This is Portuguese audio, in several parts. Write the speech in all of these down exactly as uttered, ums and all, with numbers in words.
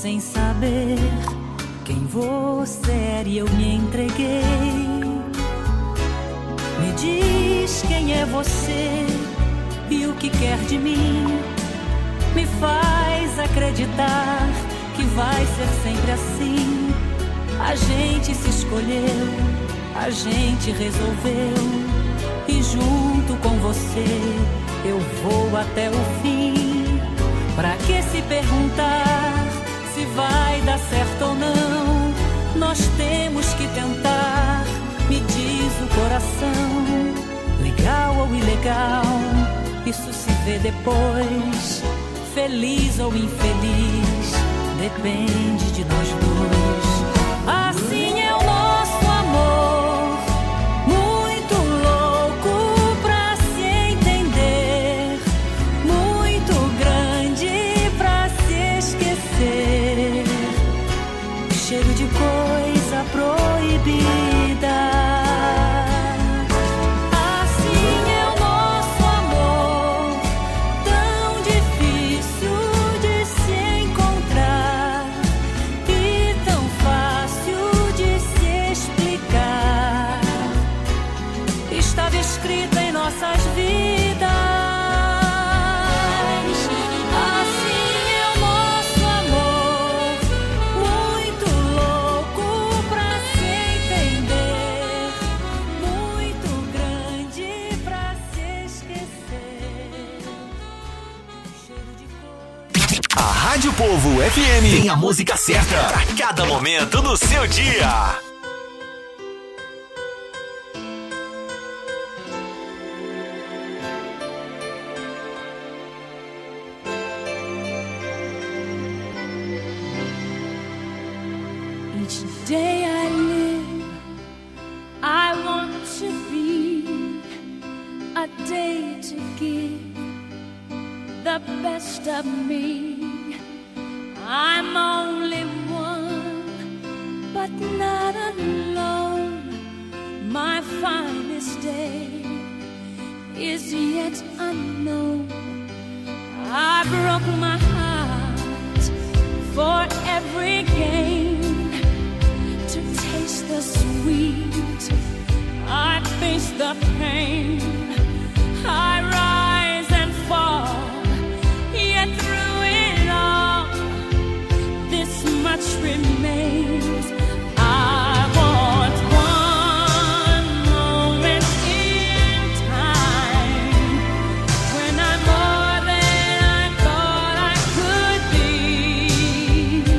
sem saber quem você era e eu me entreguei. Me diz quem é você e o que quer de mim. Me faz acreditar que vai ser sempre assim. A gente se escolheu, a gente resolveu, e junto com você eu vou até o fim. Pra que se perguntar se vai dar certo ou não? Nós temos que tentar, me diz o coração. Legal ou ilegal, isso se vê depois. Feliz ou infeliz, depende de nós dois. Assim é o nosso amor, muito louco pra se entender, muito grande pra se esquecer, cheiro de coisa proibida. Escrita em nossas vidas. Assim é o nosso amor, muito louco pra se entender, muito grande pra se esquecer. Cheiro de cor. A Rádio Povo F M tem a música certa pra cada momento do seu dia. Day I live, I want to be a day to give the best of me. I'm only one, but not alone. My finest day is yet unknown. I broke my heart for every game. To taste the sweet, I face the pain. I rise and fall, yet through it all, this much remains. I want one moment in time when I'm more than I thought I could be.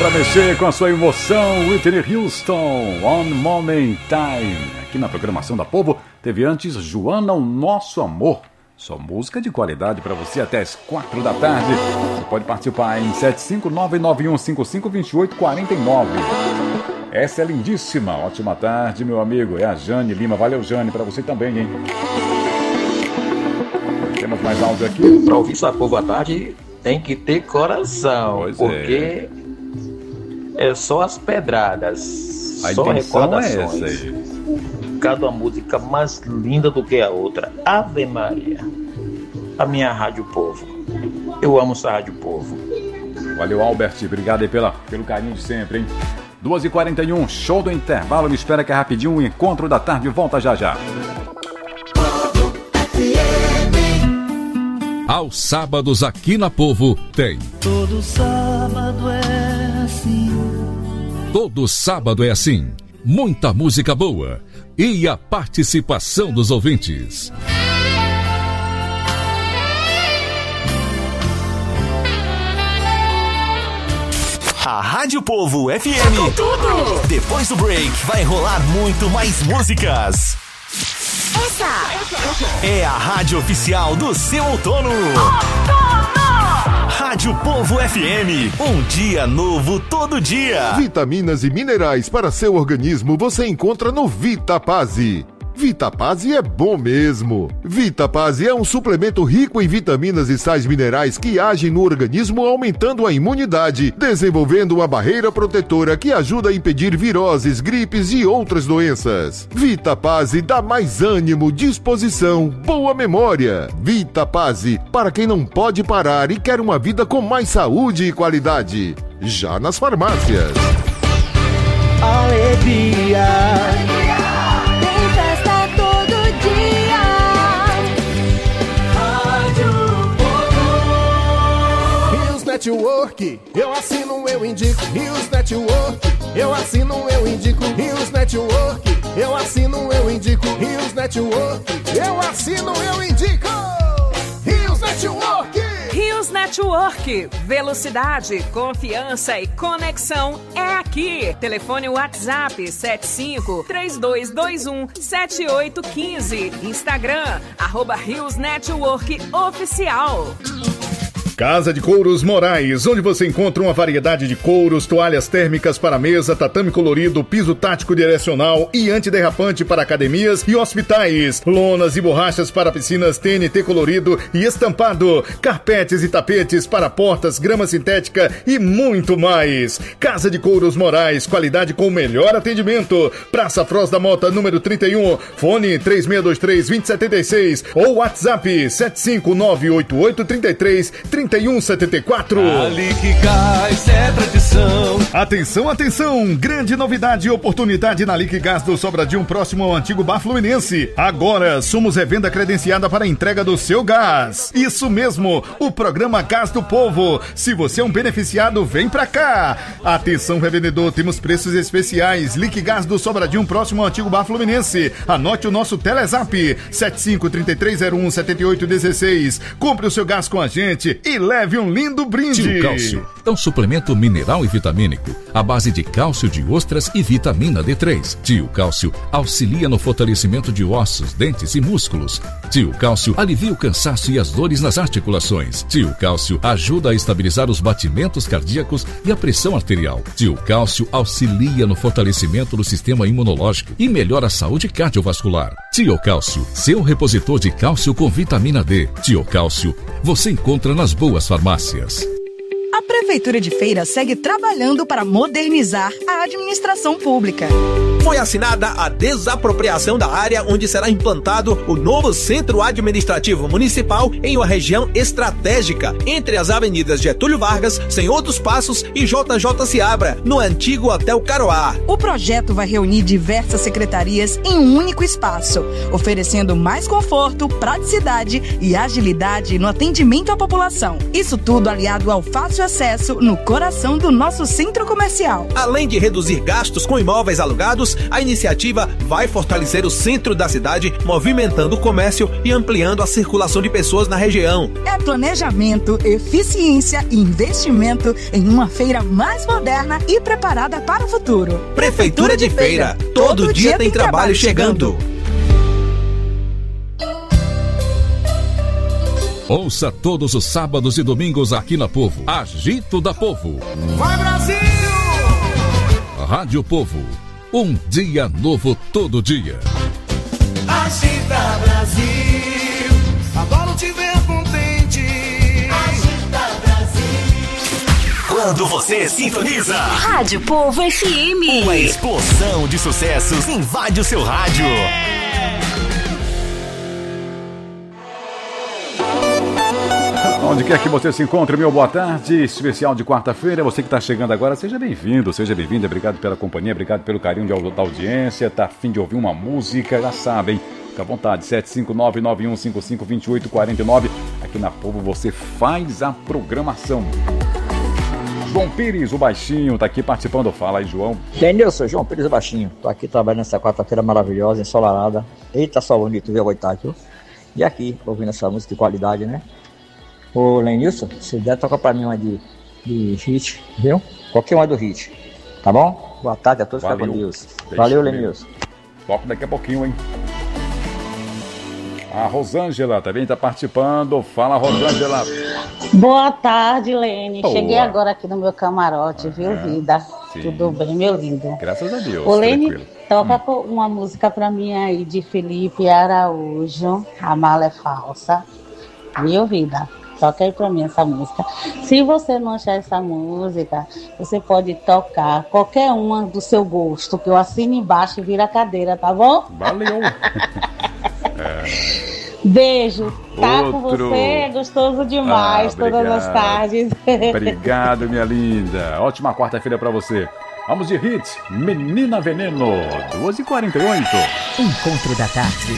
para mexer com a sua emoção, Whitney Houston, One Moment Time. Aqui na programação da Povo, teve antes Joana, o Nosso Amor. Só música de qualidade para você até as quatro da tarde. Você pode participar em sete cinco nove nove um cinco cinco dois oito quatro nove. Essa é lindíssima. Ótima tarde, meu amigo. É a Jane Lima. Valeu, Jane, para você também, hein? Temos mais áudio aqui. Para ouvir sua Povo à tarde, tem que ter coração. Pois porque é. é só as pedradas. A só recordações. É essa aí. Cada música mais linda do que a outra. Ave Maria. A minha Rádio Povo. Eu amo essa Rádio Povo. Valeu, Albert. Obrigado aí pela, pelo carinho de sempre, hein? duas e quarenta e um, show do intervalo. Me espera que é rapidinho. O encontro da tarde volta já já. Aos sábados aqui na Povo tem. Todo sábado é assim. Todo sábado é assim. Muita música boa. E a participação dos ouvintes. A Rádio Povo F M. Tudo, tudo. Depois do break, vai rolar muito mais músicas. Essa é a rádio oficial do seu outono. Outono! Rádio Povo F M. Um dia novo todo dia. Vitaminas e minerais para seu organismo você encontra no Vitapase. Vitapase é bom mesmo. Vitapase é um suplemento rico em vitaminas e sais minerais que agem no organismo aumentando a imunidade, desenvolvendo uma barreira protetora que ajuda a impedir viroses, gripes e outras doenças. Vitapase dá mais ânimo, disposição, boa memória. Vitapase, para quem não pode parar e quer uma vida com mais saúde e qualidade. Já nas farmácias. Alegria. Network, eu assino, eu indico. Rios Network, eu assino, eu indico. Rios Network, eu assino, eu indico. Rios Network, eu assino, eu indico. Rios Network. Rios Network, velocidade, confiança e conexão é aqui. Telefone WhatsApp sete cinco três dois dois um sete oito um cinco. Instagram, arroba Rios Network Oficial. Casa de Couros Moraes, onde você encontra uma variedade de couros, toalhas térmicas para mesa, tatame colorido, piso tático direcional e antiderrapante para academias e hospitais, lonas e borrachas para piscinas T N T colorido e estampado, carpetes e tapetes para portas, grama sintética e muito mais. Casa de Couros Moraes, qualidade com o melhor atendimento. Praça Froz da Mota, número trinta e um, fone três seis dois três dois zero sete seis ou WhatsApp sete cinco nove oito oito três três trinta e um setenta e quatro. Ali que Gás é tradição. Atenção, atenção! Grande novidade e oportunidade na Liquigás do Sobradinho, próximo ao antigo Bar Fluminense. Agora somos revenda credenciada para a entrega do seu gás. Isso mesmo, o programa Gás do Povo. Se você é um beneficiado, vem pra cá. Atenção, revendedor, temos preços especiais. Liquigás do Sobradinho, próximo ao antigo Bar Fluminense. Anote o nosso Telezap sete cinco três três zero um sete oito um seis. Compre o seu gás com a gente e leve um lindo brinde. Tio Cálcio é um suplemento mineral e vitamínico à base de cálcio de ostras e vitamina D três. Tio Cálcio auxilia no fortalecimento de ossos, dentes e músculos. Tio Cálcio alivia o cansaço e as dores nas articulações. Tio Cálcio ajuda a estabilizar os batimentos cardíacos e a pressão arterial. Tio Cálcio auxilia no fortalecimento do sistema imunológico e melhora a saúde cardiovascular. Tio Cálcio, seu repositor de cálcio com vitamina D. Tio Cálcio, você encontra nas boas farmácias. A Prefeitura de Feira segue trabalhando para modernizar a administração pública. Foi assinada a desapropriação da área onde será implantado o novo Centro Administrativo Municipal em uma região estratégica entre as avenidas Getúlio Vargas, Senhor dos Passos e J J Seabra, no antigo Hotel Caroá. O projeto vai reunir diversas secretarias em um único espaço, oferecendo mais conforto, praticidade e agilidade no atendimento à população. Isso tudo aliado ao fácil acesso no coração do nosso centro comercial. Além de reduzir gastos com imóveis alugados anos. A iniciativa vai fortalecer o centro da cidade, movimentando o comércio e ampliando a circulação de pessoas na região. É planejamento, eficiência e investimento em uma feira mais moderna e preparada para o futuro. Prefeitura de Feira. Todo dia tem trabalho chegando. Ouça todos os sábados e domingos aqui na Povo. Agito da Povo. Vai, Brasil! Rádio Povo. Um dia novo todo dia. Agita, Brasil. Adoro te ver contente. Agita, Brasil. Quando você sintoniza Rádio Povo F M. Uma explosão de sucessos invade o seu rádio. Onde quer que você se encontre, meu boa tarde, especial de quarta-feira. Você que está chegando agora, seja bem-vindo, seja bem-vinda. Obrigado pela companhia, obrigado pelo carinho de, da audiência. Tá a fim de ouvir uma música, já sabem. Fica à vontade, sete cinco nove, nove um cinco cinco, dois oito quatro nove. Aqui na Povo você faz a programação. João Pires, o baixinho, tá aqui participando. Fala aí, João. Denilson, João Pires, o baixinho. Tô aqui trabalhando nessa quarta-feira maravilhosa, ensolarada. Eita, sol bonito, viu, boitado, viu? E aqui, ouvindo essa música de qualidade, né? Ô, Lenilson, se der, toca pra mim uma de, de hit, viu? Qualquer uma do hit, tá bom? Boa tarde a todos, fica com Deus. Valeu, Lenilson. Toca daqui a pouquinho, hein? A Rosângela também tá participando. Fala, Rosângela. Boa tarde, Lene. Boa. Cheguei agora aqui no meu camarote, viu, Ah, vida? sim. Tudo bem, meu lindo? Graças a Deus. Ô, Lene, tranquilo. toca hum. uma música pra mim aí de Felipe Araújo. A mala é falsa. Viu, vida? Toca aí pra mim essa música. Se você não achar essa música, você pode tocar qualquer uma do seu gosto, que eu assino embaixo e vira a cadeira, tá bom? Valeu. é. Beijo. Tá Outro. com você, é gostoso demais, ah, todas as tardes. Obrigado, minha linda. Ótima quarta-feira pra você. Vamos de hit. Menina Veneno, duas e quarenta e oito. Encontro da tarde.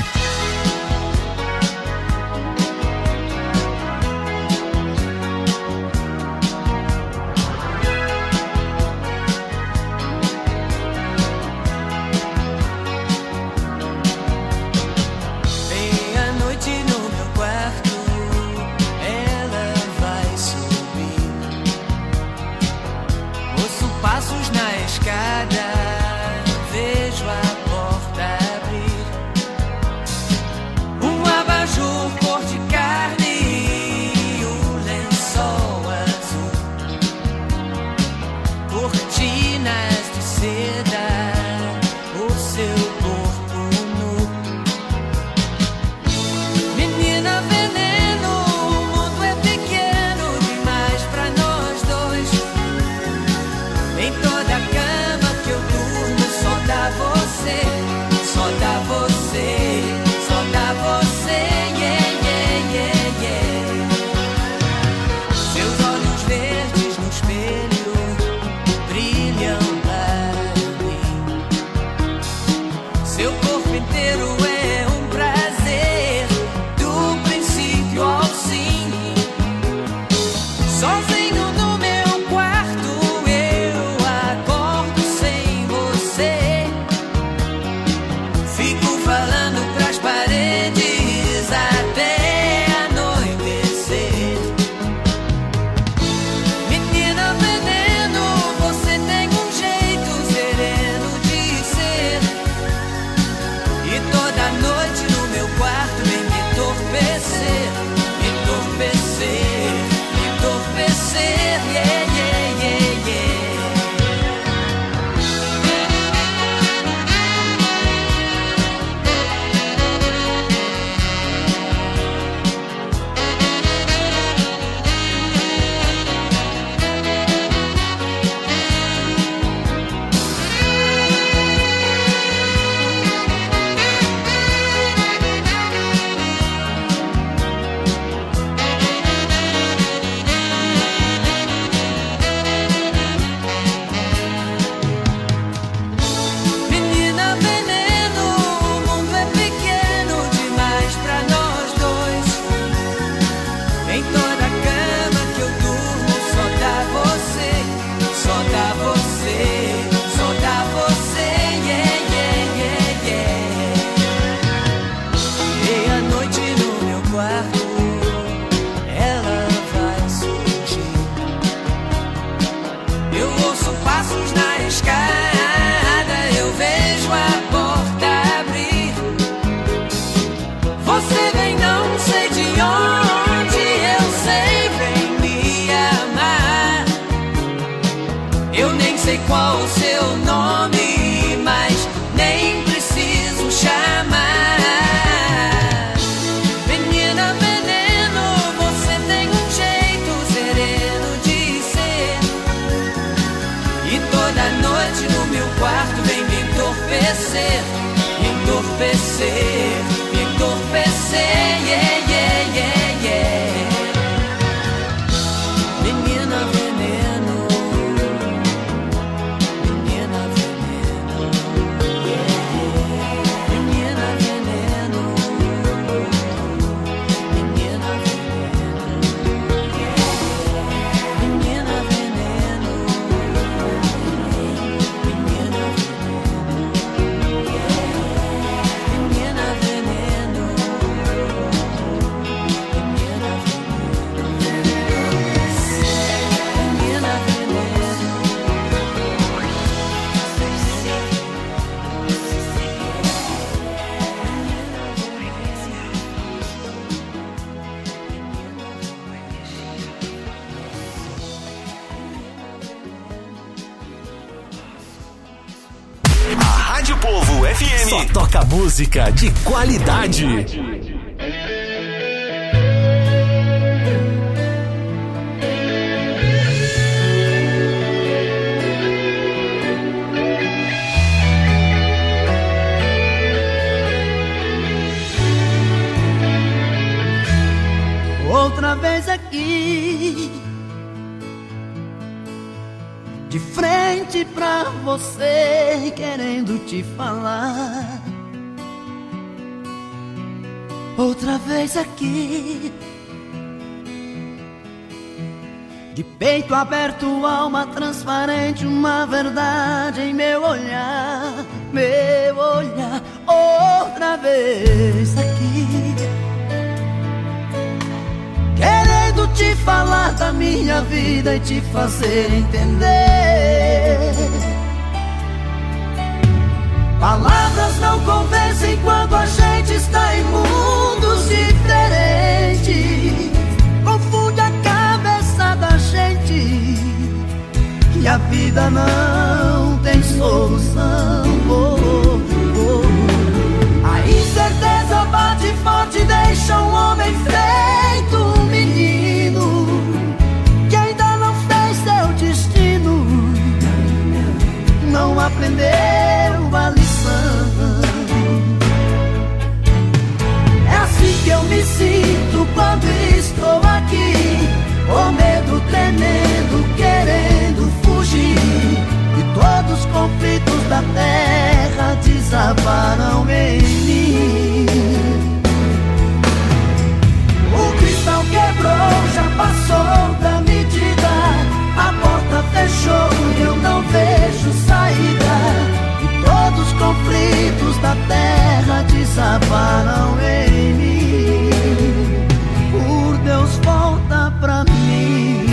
Vejo a porta abrir. Rádio Povo F M. Só toca música de qualidade. Outra vez aqui, de frente pra você, querendo te falar. Outra vez aqui, de peito aberto, alma transparente, uma verdade em meu olhar, meu olhar. Outra vez aqui, querendo te falar da minha vida e te fazer entender. Palavras não convencem quando a gente está em mundos diferentes. Confunde a cabeça da gente e a vida não tem solução. Oh, oh, oh. A incerteza bate forte, deixa um homem feito um menino que ainda não fez seu destino, não aprendeu a lição. É assim que eu me sinto quando estou aqui, o medo tremendo, querendo fugir, e todos os conflitos da terra desabaram em mim. O cristal quebrou, já passou da medida, a porta fechou e eu não vejo saída, e todos os conflitos da terra desabaram em mim. Por Deus, volta pra mim.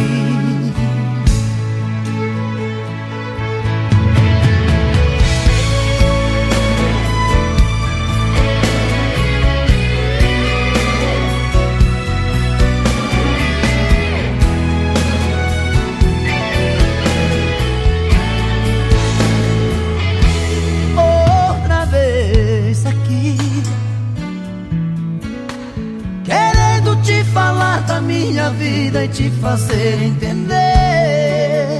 Outra vez aqui, querendo te falar da minha vida e te fazer entender.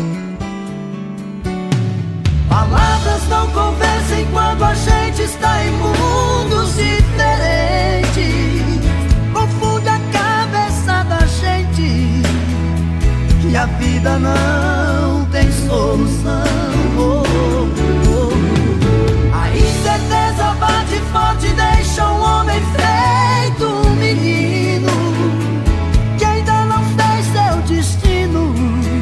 Palavras não convencem quando a gente está em mundos diferentes. Confunde a cabeça da gente e a vida não tem solução. Oh, oh, oh. A incerteza bate forte, deixa um homem feito um menino que ainda não fez seu destino,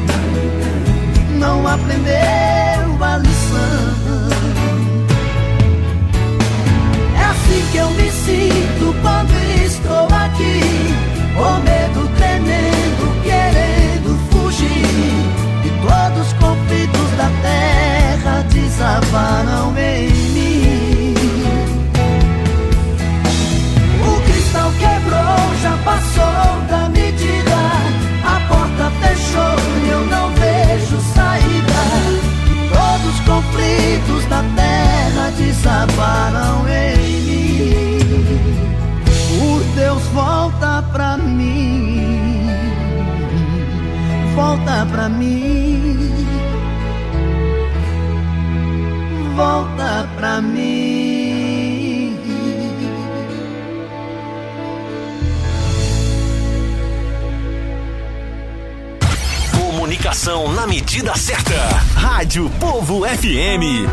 não aprendeu a lição. É assim que eu me sinto quando estou aqui, o medo tremendo, querendo fugir, e todos os conflitos da terra desabaram em mim. O cristal quebrou, já passou da medida, a porta fechou e eu não vejo saída, e todos os conflitos da terra desabaram em mim. Por Deus, volta pra mim, volta pra mim, volta pra mim. Comunicação na medida certa. Rádio Povo F M.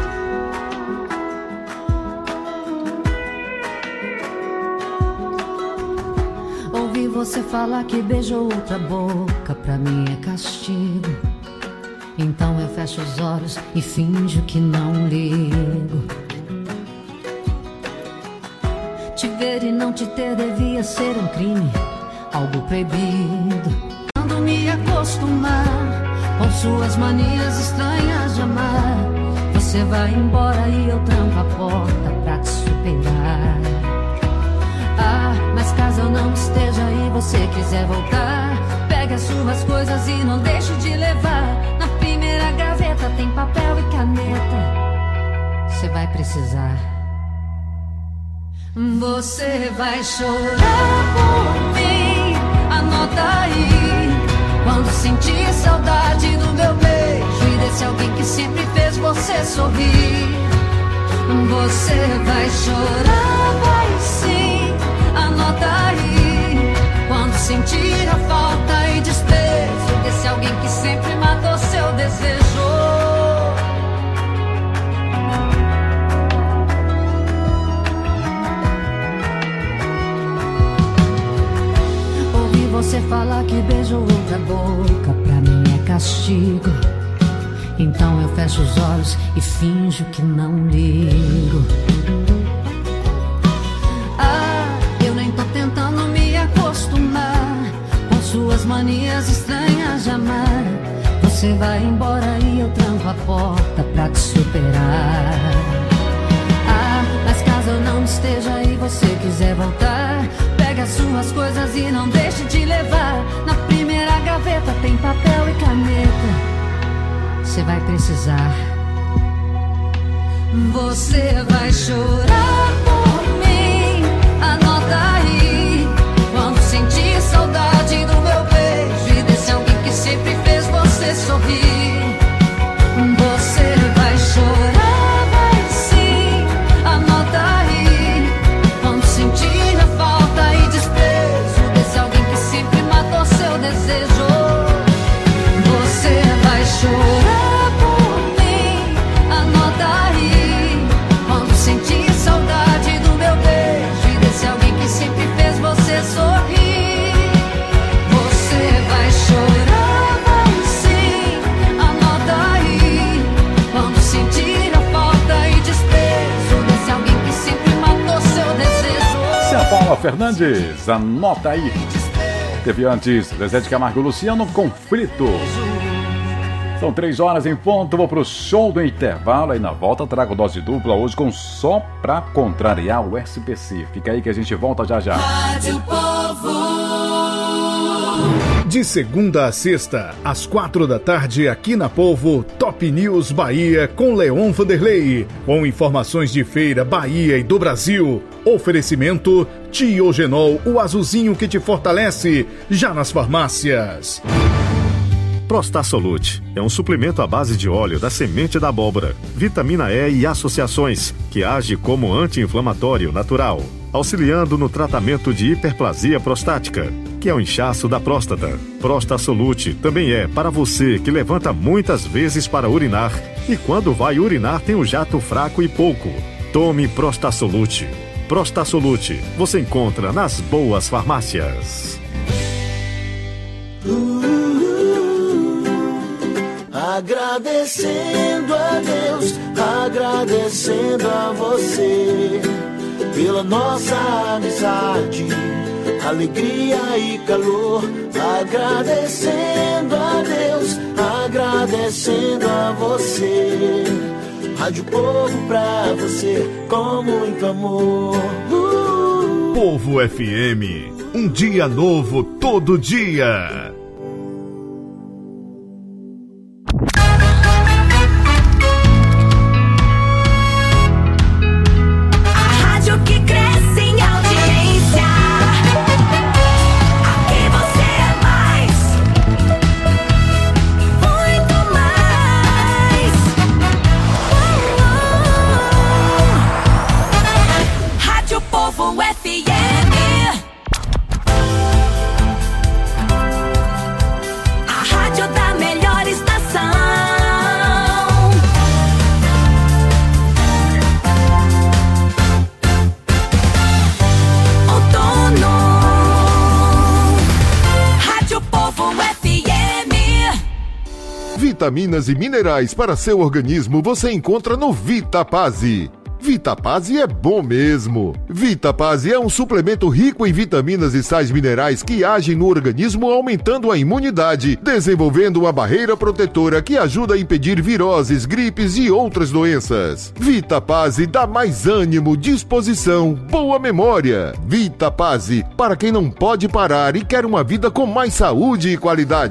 Ouvi você falar que beijou outra boca, pra mim é castigo. Então eu fecho os olhos e finjo que não ligo. Te ver e não te ter devia ser um crime, algo proibido. Quando me acostumar com suas manias estranhas de amar, você vai embora e eu tranco a porta pra te superar. Ah, mas caso eu não esteja e você quiser voltar, pegue as suas coisas e não deixe de levar. Na primeira gaveta tem papel e caneta. você vai precisar. Você vai chorar por mim, anota aí. Quando sentir saudade do meu beijo e desse alguém que sempre fez você sorrir. Você vai chorar, vai sim, anota aí. Quando sentir a falta e desprezo desse alguém que sempre matou seu desejo. Ouvi você falar que beijou outra boca, pra mim é castigo. Então eu fecho os olhos e finjo que não ligo. Ah, eu nem tô tentando me acostumar com suas manias estranhas de amar. Você vai embora e eu tranco a porta pra te superar. Ah, mas caso eu não esteja e você quiser voltar, pega as suas coisas e não deixe de levar. Na primeira gaveta tem papel e caneta, você vai precisar. Você vai chorar por mim, anota aí. Quando sentir saudade do meu beijo e desse alguém que sempre fez você sorrir. Você vai chorar, vai sim, anota aí. Quando sentir a falta e desprezo desse alguém que sempre matou seu desejo. Você vai chorar. Paula Fernandes, anota aí. Teve antes Zezé de Camargo e Luciano, Conflito. São três horas em ponto, vou pro show do intervalo. Aí na volta trago dose dupla hoje com Só Pra Contrariar o S P C. Fica aí que a gente volta já já. Rádio Povo. De segunda a sexta, às quatro da tarde, aqui na Povo, Top News Bahia com Leon Vanderlei. Com informações de feira, Bahia e do Brasil. Oferecimento Tiogenol, o azulzinho que te fortalece, já nas farmácias. Prostasolute é um suplemento à base de óleo da semente da abóbora, vitamina E e associações, que age como anti-inflamatório natural, auxiliando no tratamento de hiperplasia prostática, que é o inchaço da próstata. Prostasolute também é para você que levanta muitas vezes para urinar e quando vai urinar tem um jato fraco e pouco. Tome Prostasolute. Prostasolute você encontra nas boas farmácias. Agradecendo a Deus, agradecendo a você pela nossa amizade, alegria e calor. Agradecendo a Deus, agradecendo a você. Rádio Povo pra você com muito amor. uh! Povo F M, um dia novo todo dia. Vitaminas e minerais para seu organismo você encontra no Vitapase. Vitapase é bom mesmo. Vitapase é um suplemento rico em vitaminas e sais minerais que agem no organismo aumentando a imunidade, desenvolvendo uma barreira protetora que ajuda a impedir viroses, gripes e outras doenças. Vitapase dá mais ânimo, disposição, boa memória. Vitapase, para quem não pode parar e quer uma vida com mais saúde e qualidade.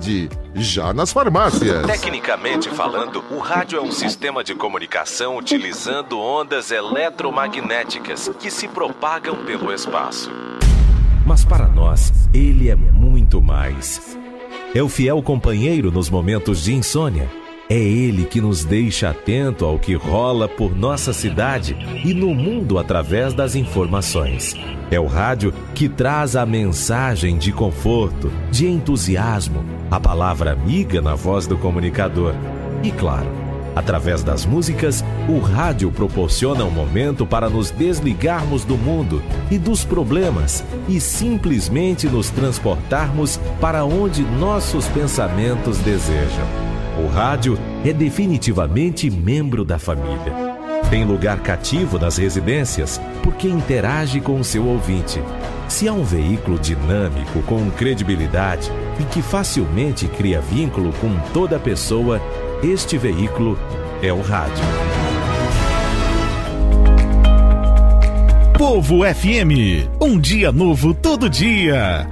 já nas farmácias. Tecnicamente falando, o rádio é um sistema de comunicação utilizando ondas eletromagnéticas que se propagam pelo espaço. Mas para nós, ele é muito mais. É o fiel companheiro nos momentos de insônia. É ele que nos deixa atento ao que rola por nossa cidade e no mundo através das informações. É o rádio que traz a mensagem de conforto, de entusiasmo, a palavra amiga na voz do comunicador. E claro, através das músicas, o rádio proporciona um momento para nos desligarmos do mundo e dos problemas e simplesmente nos transportarmos para onde nossos pensamentos desejam. O rádio é definitivamente membro da família. Tem lugar cativo nas residências porque interage com o seu ouvinte. Se há um veículo dinâmico, com credibilidade e que facilmente cria vínculo com toda pessoa, este veículo é o rádio. Povo F M, um dia novo todo dia.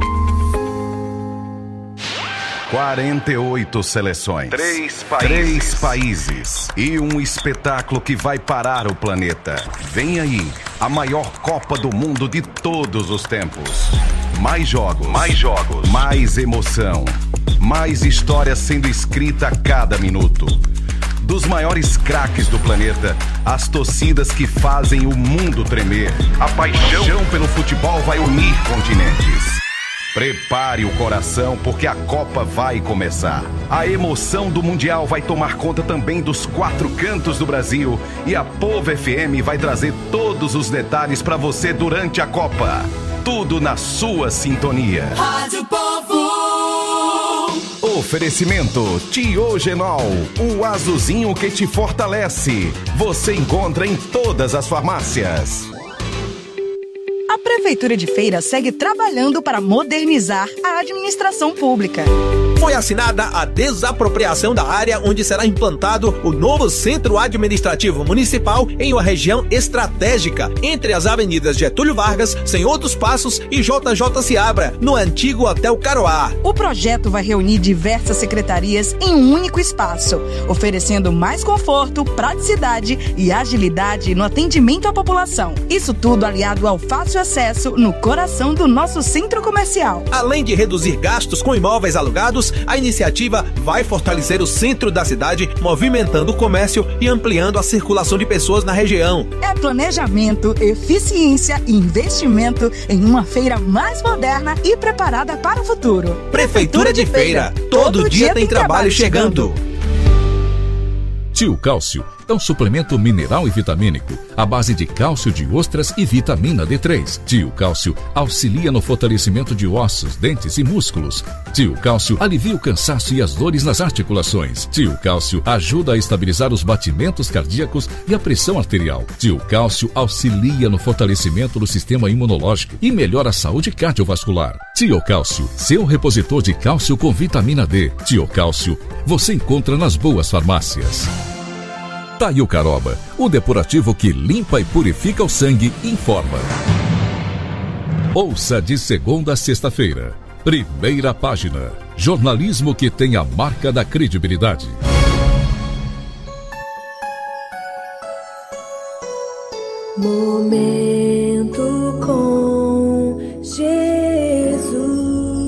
quarenta e oito seleções, Três países. Três países e um espetáculo que vai parar o planeta. Vem aí, a maior Copa do Mundo de todos os tempos. Mais jogos, mais jogos, mais emoção, mais história sendo escrita a cada minuto. Dos maiores craques do planeta, as torcidas que fazem o mundo tremer. A paixão pelo futebol vai unir continentes. Prepare o coração porque a Copa vai começar. A emoção do Mundial vai tomar conta também dos quatro cantos do Brasil e a Povo F M vai trazer todos os detalhes para você durante a Copa. Tudo na sua sintonia. Rádio Povo. Oferecimento Tiogenol, o azulzinho que te fortalece. Você encontra em todas as farmácias. A Prefeitura de Feira segue trabalhando para modernizar a administração pública. Foi assinada a desapropriação da área onde será implantado o novo Centro Administrativo Municipal em uma região estratégica entre as avenidas Getúlio Vargas, Senhor dos Passos e J J Seabra, no antigo Hotel Caroá. O projeto vai reunir diversas secretarias em um único espaço, oferecendo mais conforto, praticidade e agilidade no atendimento à população. Isso tudo aliado ao fácil acesso no coração do nosso centro comercial. Além de reduzir gastos com imóveis alugados, a iniciativa vai fortalecer o centro da cidade, movimentando o comércio e ampliando a circulação de pessoas na região. É planejamento, eficiência e investimento em uma feira mais moderna e preparada para o futuro. Prefeitura de Feira, todo, todo dia, dia tem trabalho chegando. Tio Cálcio é um suplemento mineral e vitamínico à base de cálcio de ostras e vitamina D três. Tio Cálcio auxilia no fortalecimento de ossos, dentes e músculos. Tio Cálcio alivia o cansaço e as dores nas articulações. Tio Cálcio ajuda a estabilizar os batimentos cardíacos e a pressão arterial. Tio Cálcio auxilia no fortalecimento do sistema imunológico e melhora a saúde cardiovascular. Tio Cálcio, seu repositor de cálcio com vitamina D. Tio Cálcio, você encontra nas boas farmácias. Taiucaroba, o depurativo que limpa e purifica o sangue, informa. Ouça de segunda a sexta-feira. Primeira página. Jornalismo que tem a marca da credibilidade. Momento com Jesus.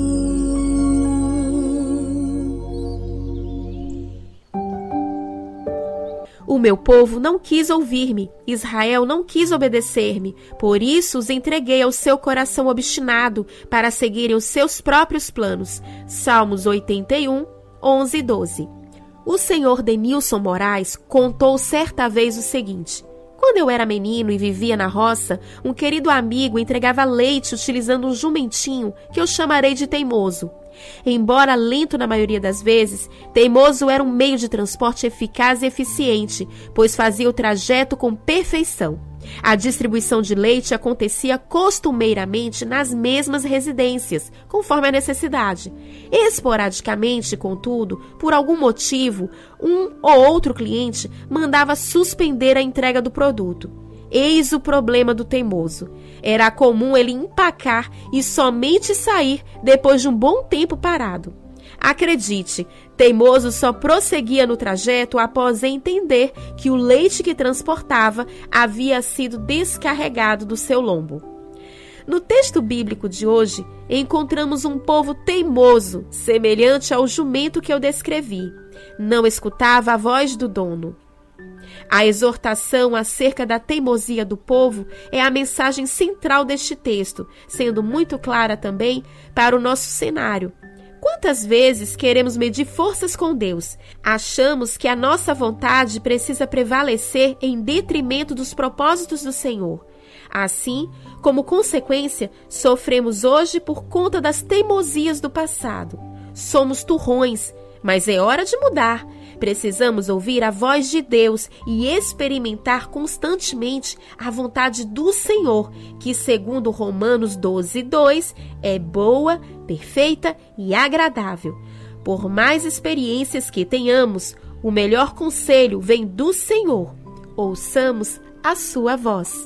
O meu povo não quis ouvir-me, Israel não quis obedecer-me, por isso os entreguei ao seu coração obstinado, para seguirem os seus próprios planos. Salmos oitenta e um, onze e doze. O senhor Denilson Moraes contou certa vez o seguinte: quando eu era menino e vivia na roça, um querido amigo entregava leite utilizando um jumentinho que eu chamarei de Teimoso. Embora lento na maioria das vezes, Teimoso era um meio de transporte eficaz e eficiente, pois fazia o trajeto com perfeição. A distribuição de leite acontecia costumeiramente nas mesmas residências, conforme a necessidade. Esporadicamente, contudo, por algum motivo, um ou outro cliente mandava suspender a entrega do produto. Eis o problema do Teimoso. Era comum ele empacar e somente sair depois de um bom tempo parado. Acredite, Teimoso só prosseguia no trajeto após entender que o leite que transportava havia sido descarregado do seu lombo. No texto bíblico de hoje, encontramos um povo teimoso, semelhante ao jumento que eu descrevi. Não escutava a voz do dono. A exortação acerca da teimosia do povo é a mensagem central deste texto, sendo muito clara também para o nosso cenário. Quantas vezes queremos medir forças com Deus? Achamos que a nossa vontade precisa prevalecer em detrimento dos propósitos do Senhor. Assim, como consequência, sofremos hoje por conta das teimosias do passado. Somos turrões, mas é hora de mudar. Precisamos ouvir a voz de Deus e experimentar constantemente a vontade do Senhor, que, segundo Romanos doze, dois, é boa, perfeita e agradável. Por mais experiências que tenhamos, o melhor conselho vem do Senhor. Ouçamos a sua voz.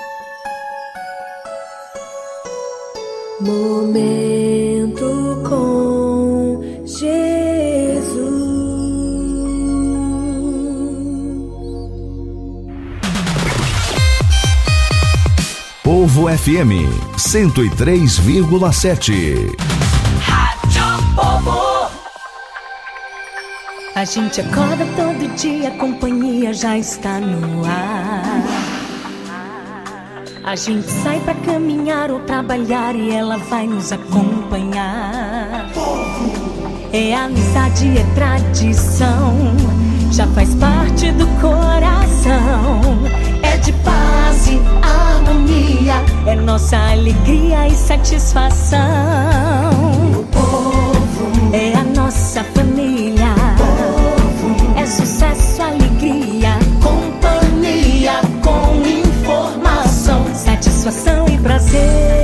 Momento com Jesus. Povo F M cento e três vírgula sete. Rádio Povo. A gente acorda todo dia, a companhia já está no ar. A gente sai pra caminhar ou trabalhar e ela vai nos acompanhar. É amizade, é tradição, já faz parte do coração. É de paz e harmonia, é nossa alegria e satisfação. O povo é a nossa família. É sucesso, alegria, companhia com informação, satisfação e prazer.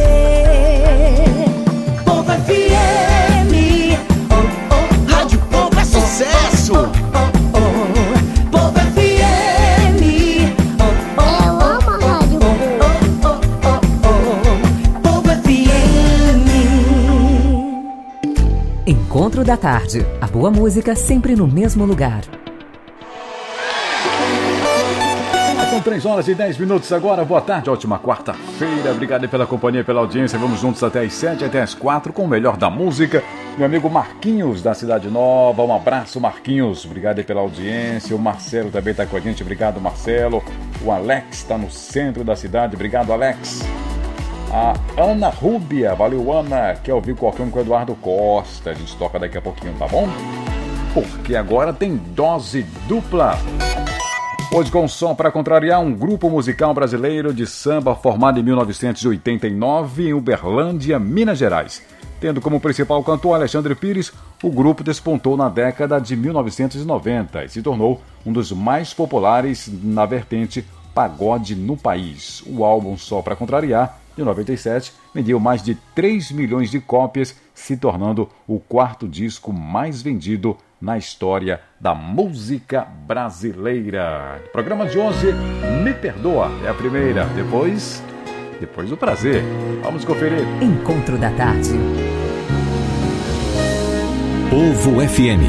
Povo F M, oh, oh, Rádio Povo é sucesso. Oh, oh, oh, Povo F M, oh, oh, eu amo a Rádio Povo. Oh, oh, oh, oh, Povo F M. Encontro da tarde, a boa música sempre no mesmo lugar. São três horas e dez minutos agora. Boa tarde, ótima quarta-feira. Obrigado pela companhia, pela audiência. Vamos juntos até as sete, até as quatro com o melhor da música. Meu amigo Marquinhos, da Cidade Nova. Um abraço, Marquinhos. Obrigado pela audiência. O Marcelo também está com a gente. Obrigado, Marcelo. O Alex está no centro da cidade. Obrigado, Alex. A Ana Rúbia. Valeu, Ana. Quer ouvir qualquer um com o Eduardo Costa. A gente toca daqui a pouquinho, tá bom? Porque agora tem dose dupla. Hoje com som para contrariar, um grupo musical brasileiro de samba formado em mil novecentos e oitenta e nove em Uberlândia, Minas Gerais. Tendo como principal cantor Alexandre Pires, o grupo despontou na década de mil novecentos e noventa e se tornou um dos mais populares na vertente pagode no país. O álbum Só Pra Contrariar, de noventa e sete, vendeu mais de três milhões de cópias, se tornando o quarto disco mais vendido na história da música brasileira. O programa de hoje, Me Perdoa, é a primeira. Depois, depois o prazer. Vamos conferir. Encontro da tarde. Povo F M.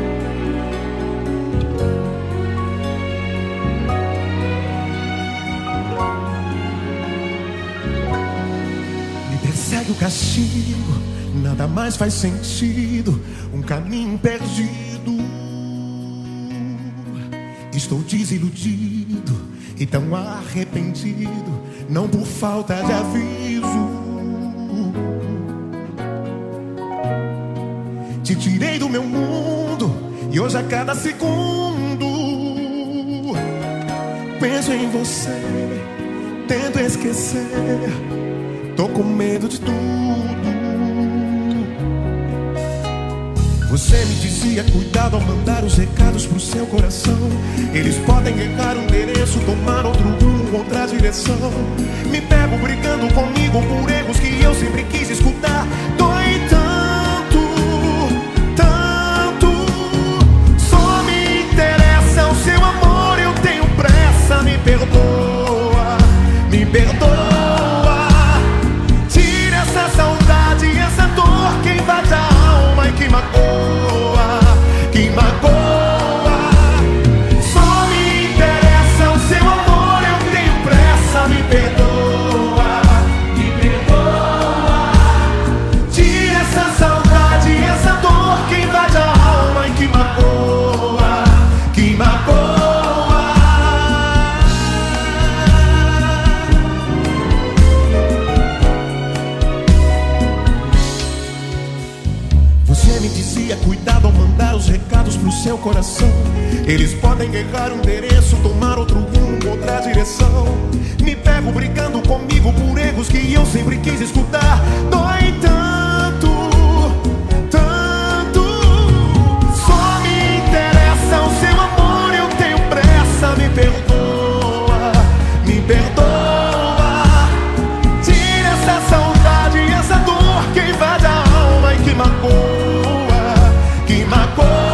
Me persegue o castigo, nada mais faz sentido, um caminho perdido. Estou desiludido e tão arrependido, não por falta de aviso. Te tirei do meu mundo e hoje a cada segundo penso em você, tento esquecer, tô com medo de tudo. Você me dizia cuidado ao mandar os recados pro seu coração. Eles podem errar o endereço, tomar outro rumo, outra direção. Me pego brigando comigo por erros que eu sempre quis escutar. Dói tanto, tanto. Só me interessa o seu amor, eu tenho pressa. Me perdoa, me perdoa. Tira essa saudade, essa dor que invade a alma e que magoa. dia, cuidado ao mandar os recados pro seu coração. Eles podem errar o endereço, tomar outro rumo, outra direção. Me pego brigando comigo por erros que eu sempre quis escutar. Dói tanto, tanto. Só me interessa o seu amor, eu tenho pressa. Me perdoa, me perdoa. Tira essa saudade, essa dor que invade a alma e que magoa, que magoa.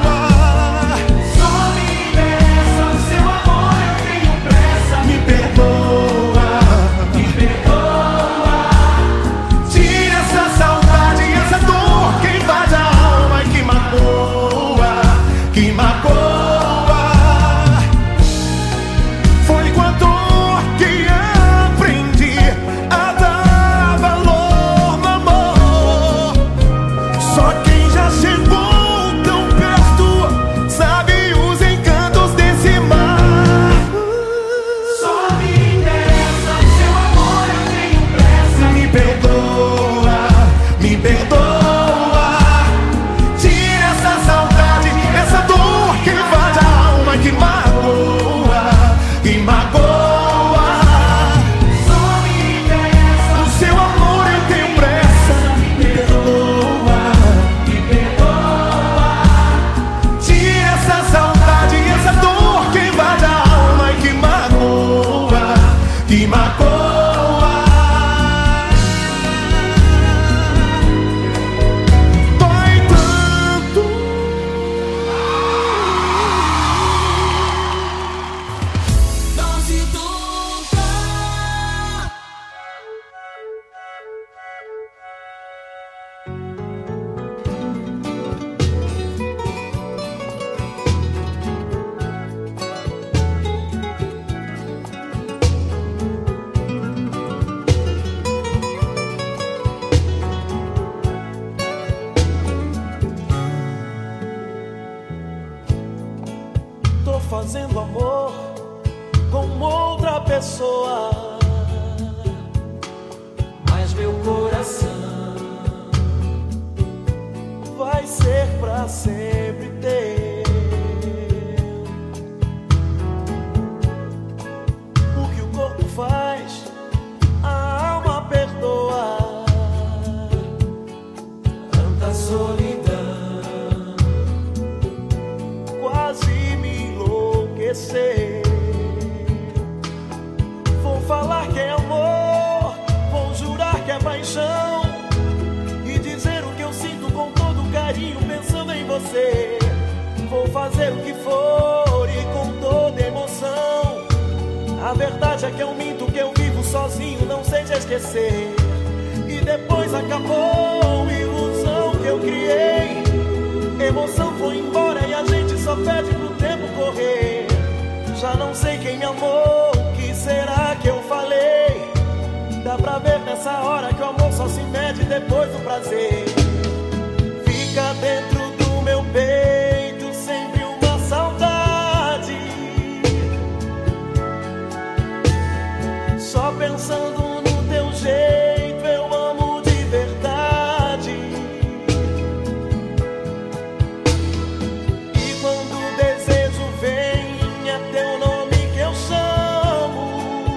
Fazendo amor com outra pessoa, mas meu coração vai ser pra sempre teu. O que o corpo faz, a alma perdoa. Tanta solidão quase me enlouquecer. Vou falar que é amor, vou jurar que é paixão, e dizer o que eu sinto com todo carinho pensando em você. Vou fazer o que for e com toda emoção. A verdade é que eu minto, que eu vivo sozinho, não sei te esquecer. E depois acabou a ilusão que eu criei. Emoção foi embora e a gente só pede pro tempo correr. Já não sei quem me amou, o que será que eu falei? Dá pra ver nessa hora que o amor só se mede depois do prazer. Fica dentro do meu peito sempre uma saudade, só pensando no teu jeito eu amo de verdade. E quando o desejo vem é teu nome que eu chamo.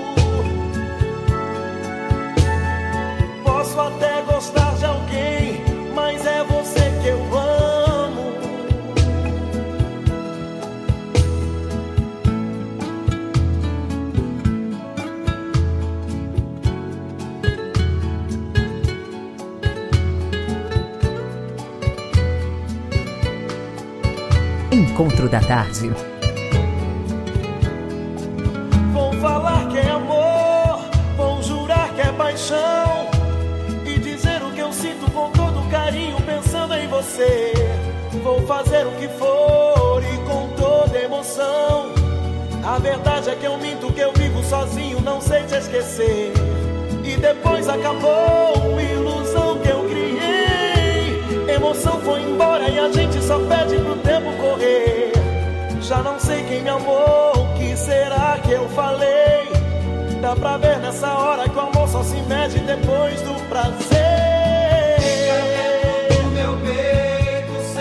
Posso até gostar de alguém, mas é você que eu amo. Encontro da Tarde. Vou falar que é amor, vou jurar que é paixão, e dizer o que eu sinto com todo carinho pensando em você. Vou fazer o que for e com toda emoção. A verdade é que eu minto, que eu vivo sozinho, não sei te esquecer. E depois acabou a ilusão que eu criei. Emoção foi embora e a gente só pede pro tempo correr. Já não sei quem me amou, o que será que eu falei? Dá pra ver nessa hora que o amor só se mede depois do prazer. Fica dentro do meu peito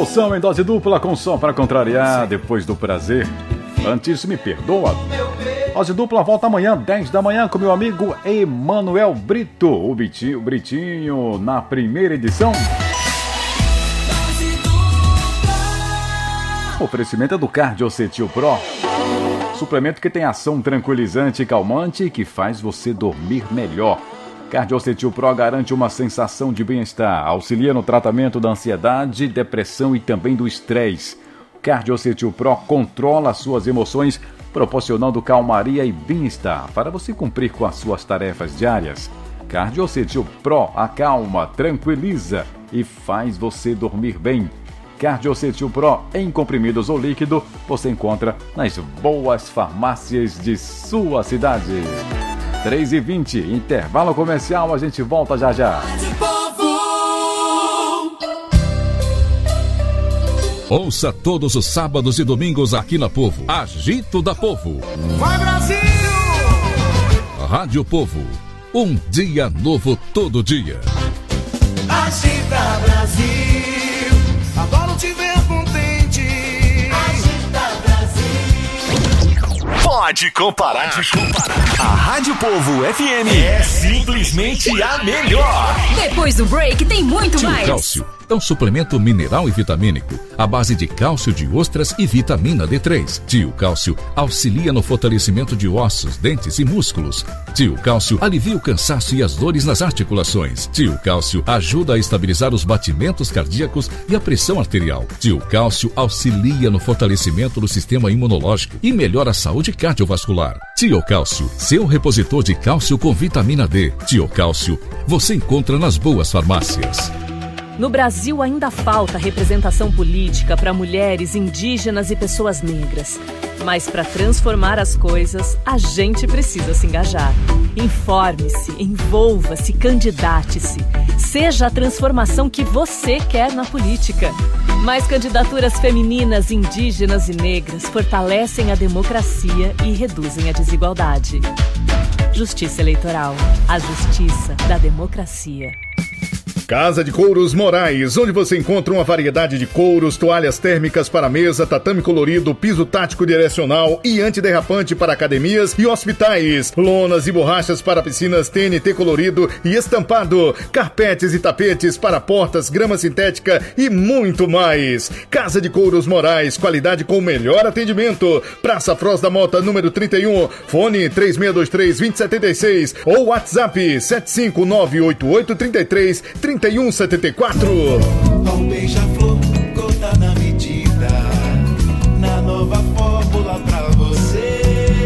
Emoção em dose dupla com som para contrariar depois do prazer. Antes me perdoa. Dose dupla volta amanhã, dez da manhã, com meu amigo Emanuel Brito. O Britinho, o Britinho na primeira edição. O oferecimento é do Cardiocetil Pro. Suplemento que tem ação tranquilizante e calmante que faz você dormir melhor. Cardiocetil Pro garante uma sensação de bem-estar, auxilia no tratamento da ansiedade, depressão e também do estresse. Cardiocetil Pro controla as suas emoções, proporcionando calmaria e bem-estar para você cumprir com as suas tarefas diárias. Cardiocetil Pro acalma, tranquiliza e faz você dormir bem. Cardiocetil Pro em comprimidos ou líquido você encontra nas boas farmácias de sua cidade. três e vinte, intervalo comercial, a gente volta já já. Ouça todos os sábados e domingos aqui na Povo. Agito da Povo. Vai, Brasil! Rádio Povo. Um dia novo todo dia. Agita, Brasil. Adoro te ver contente. Agita, Brasil. Pode comparar. Pode comparar. A Rádio Povo F M é simplesmente a melhor. Depois do break tem muito Tio mais. Cálcio é um suplemento mineral e vitamínico à base de cálcio de ostras e vitamina D três. Tio Cálcio auxilia no fortalecimento de ossos, dentes e músculos. Tio Cálcio alivia o cansaço e as dores nas articulações. Tio Cálcio ajuda a estabilizar os batimentos cardíacos e a pressão arterial. Tio Cálcio auxilia no fortalecimento do sistema imunológico e melhora a saúde cardiovascular. Tio Cálcio, seu repositor de cálcio com vitamina D. Tio Cálcio, você encontra nas boas farmácias. No Brasil ainda falta representação política para mulheres, indígenas e pessoas negras. Mas para transformar as coisas, a gente precisa se engajar. Informe-se, envolva-se, candidate-se. Seja a transformação que você quer na política. Mais candidaturas femininas, indígenas e negras fortalecem a democracia e reduzem a desigualdade. Justiça Eleitoral. A justiça da democracia. Casa de Couros Moraes, onde você encontra uma variedade de couros, toalhas térmicas para mesa, tatame colorido, piso tático direcional e antiderrapante para academias e hospitais, lonas e borrachas para piscinas T N T colorido e estampado, carpetes e tapetes para portas, grama sintética e muito mais. Casa de Couros Moraes, qualidade com o melhor atendimento. Praça Froz da Mota, número trinta e um, fone três seis dois três, dois zero sete seis ou WhatsApp sete cinco nove oito oito três três, trinta e um setenta e quatro. Um beija-flor, gota na medida, na nova fórmula pra você,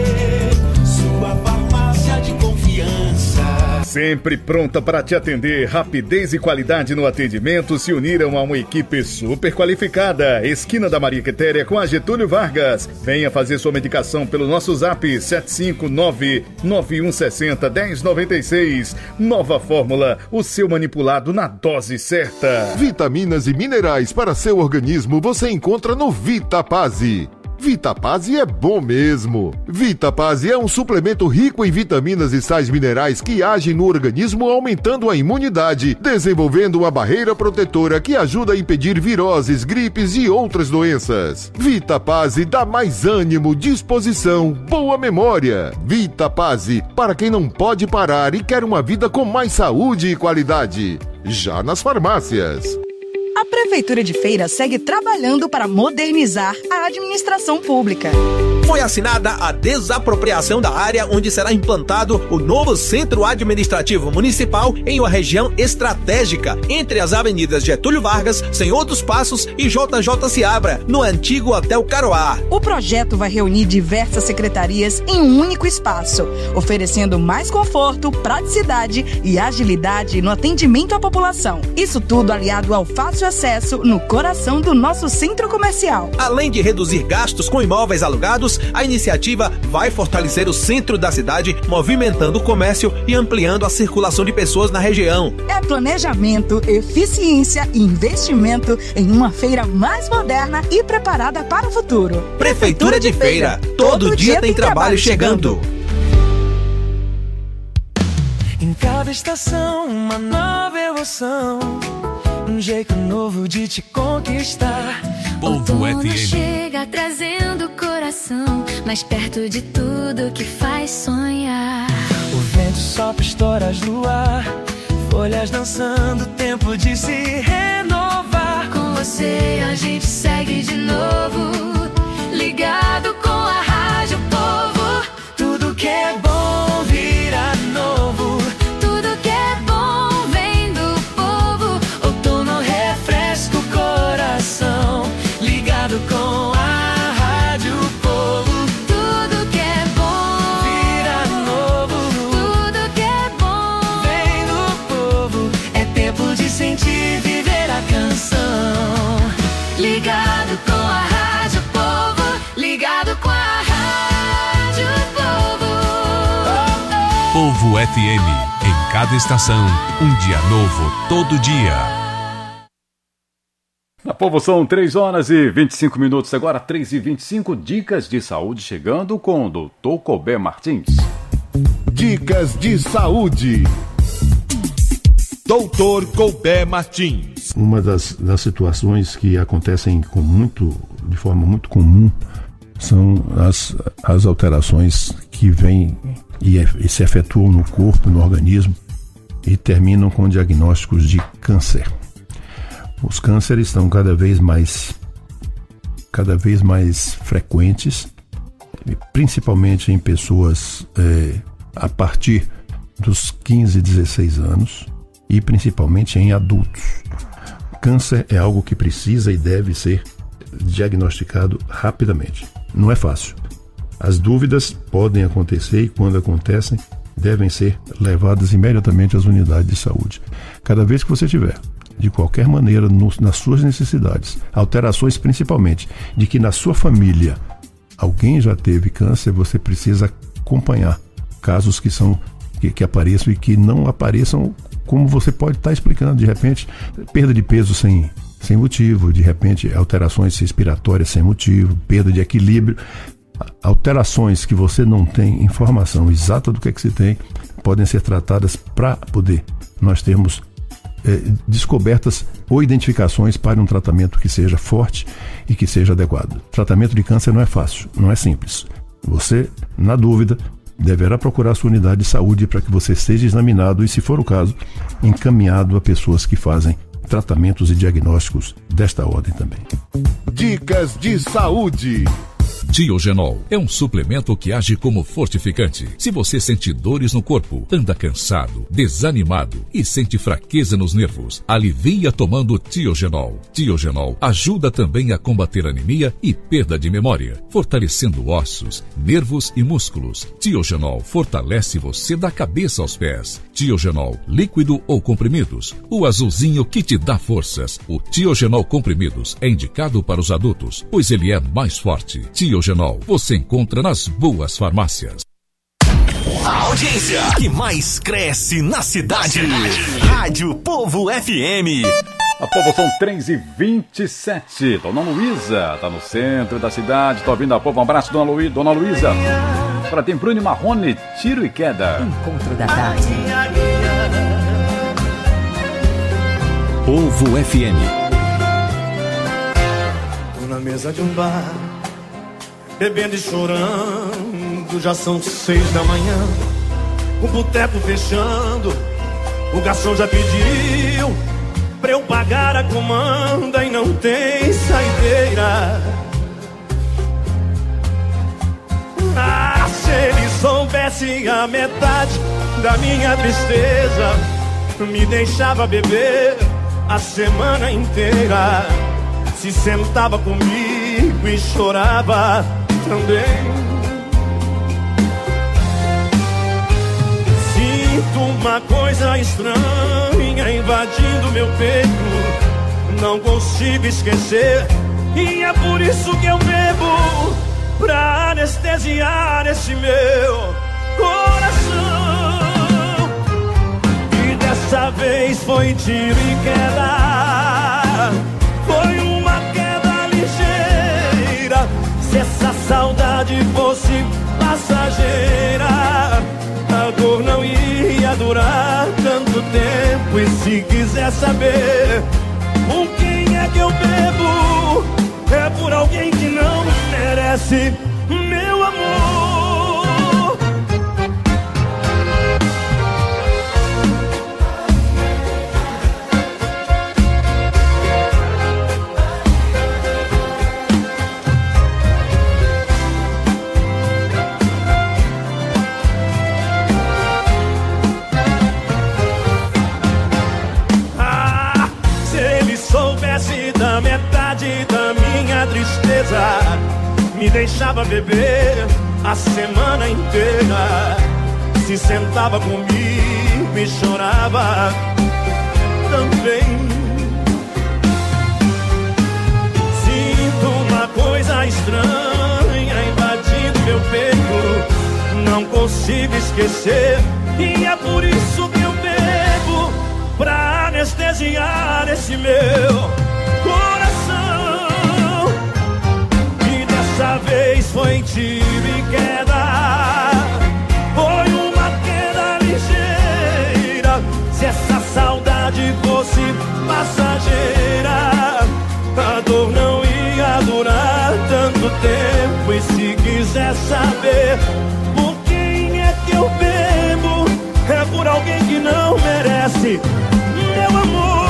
sua farmácia de confiança. Sempre pronta para te atender, rapidez e qualidade no atendimento se uniram a uma equipe super qualificada. Esquina da Maria Quitéria com a Getúlio Vargas. Venha fazer sua medicação pelo nosso zap sete cinco nove nove um seis zero um zero nove seis. Nova fórmula, o seu manipulado na dose certa. Vitaminas e minerais para seu organismo você encontra no Vitapase. Vitapase é bom mesmo. Vitapase é um suplemento rico em vitaminas e sais minerais que agem no organismo aumentando a imunidade, desenvolvendo uma barreira protetora que ajuda a impedir viroses, gripes e outras doenças. Vitapase dá mais ânimo, disposição, boa memória. Vitapase, para quem não pode parar e quer uma vida com mais saúde e qualidade. Já nas farmácias. A Prefeitura de Feira segue trabalhando para modernizar a administração pública. Foi assinada a desapropriação da área onde será implantado o novo Centro Administrativo Municipal em uma região estratégica entre as avenidas Getúlio Vargas, Senhor dos Passos e J J Seabra, no antigo Hotel Caroá. O projeto vai reunir diversas secretarias em um único espaço, oferecendo mais conforto, praticidade e agilidade no atendimento à população. Isso tudo aliado ao fácil acesso no coração do nosso centro comercial. Além de reduzir gastos com imóveis alugados, a iniciativa vai fortalecer o centro da cidade, movimentando o comércio e ampliando a circulação de pessoas na região. É planejamento, eficiência e investimento em uma feira mais moderna e preparada para o futuro. Prefeitura de Feira, todo, todo dia, dia tem trabalho chegando. Em cada estação, uma nova emoção. um jeito novo de te conquistar. Povo F M. Chega trazendo o coração mais perto de tudo que faz sonhar. O vento sopra histórias no ar, folhas dançando, tempo de se renovar. Com você a gente segue de novo, ligado com a Rádio Povo. Tudo que é bom vira novo, tudo que é bom vem do povo. Outono refresca o coração, ligado com a Rádio Povo. Tudo que é bom vira novo, tudo que é bom vem do povo. É tempo de sentir, viver a canção, ligado com a Rádio Povo, ligado com a Rádio Povo. Povo F M. Em cada estação, um dia novo, todo dia. Na Povo são três horas e vinte e cinco minutos, agora três e vinte e cinco, dicas de saúde chegando com o doutor Colbert Martins. Dicas de saúde. doutor Colbert Martins. Uma das, das situações que acontecem com muito, de forma muito comum são as, as alterações que vêm e, e se efetuam no corpo, no organismo e terminam com diagnósticos de câncer. Os cânceres estão cada vez mais, cada vez mais frequentes, principalmente em pessoas é, a partir dos quinze, dezesseis anos e principalmente em adultos. Câncer é algo que precisa e deve ser diagnosticado rapidamente. Não é fácil. As dúvidas podem acontecer e, quando acontecem, devem ser levadas imediatamente às unidades de saúde. Cada vez que você tiver, de qualquer maneira, no, nas suas necessidades, alterações principalmente, de que na sua família alguém já teve câncer, você precisa acompanhar casos que, são, que, que apareçam e que não apareçam como você pode estar explicando. De repente, perda de peso sem, sem motivo, de repente, alterações respiratórias sem motivo, perda de equilíbrio. Alterações que você não tem informação exata do que é que se tem, podem ser tratadas para poder nós termos é, descobertas ou identificações para um tratamento que seja forte e que seja adequado. Tratamento de câncer não é fácil, não é simples. Você, na dúvida, deverá procurar a sua unidade de saúde para que você seja examinado e, se for o caso, encaminhado a pessoas que fazem tratamentos e diagnósticos desta ordem também. Dicas de saúde. Tiogenol é um suplemento que age como fortificante. Se você sente dores no corpo, anda cansado, desanimado e sente fraqueza nos nervos, alivia tomando Tiogenol. Tiogenol ajuda também a combater anemia e perda de memória, fortalecendo ossos, nervos e músculos. Tiogenol fortalece você da cabeça aos pés. Tiogenol, líquido ou comprimidos, o azulzinho que te dá forças. O Tiogenol comprimidos é indicado para os adultos, pois ele é mais forte. Tiogenol você encontra nas boas farmácias. A audiência que mais cresce na cidade. Rádio Povo F M. A Povo são três e vinte e sete. Dona Luísa tá no centro da cidade, tá ouvindo a Povo. Um abraço, Dona, Lu... Dona Luísa. Para tem Bruno e Marrone, tiro e queda. Encontro da tarde. Povo F M. Tô na mesa de um bar, bebendo e chorando, já são seis da manhã. O boteco fechando, o garçom já pediu pra eu pagar a comanda e não tem saideira. Ah, se ele soubesse a metade da minha tristeza, me deixava beber a semana inteira. Se sentava comigo e chorava também. Sinto uma coisa estranha invadindo meu peito, não consigo esquecer, e é por isso que eu bebo, pra anestesiar esse meu coração. E dessa vez foi tiro e queda, foi uma queda ligeira. Se essa saudade fosse passageira, a dor não ia durar tanto tempo. E se quiser saber, Por quem é que eu bebo? É por alguém que não merece meu amor. Da metade da minha tristeza, me deixava beber a semana inteira. Se sentava comigo e chorava também. Sinto uma coisa estranha invadindo meu peito, não consigo esquecer, e é por isso que eu bebo, pra anestesiar esse meu coração. E dessa vez foi em tiro e queda, foi uma queda ligeira. Se essa saudade fosse passageira, a dor não ia durar tanto tempo. E se quiser saber por quem é que eu bebo, é por alguém que não merece meu amor.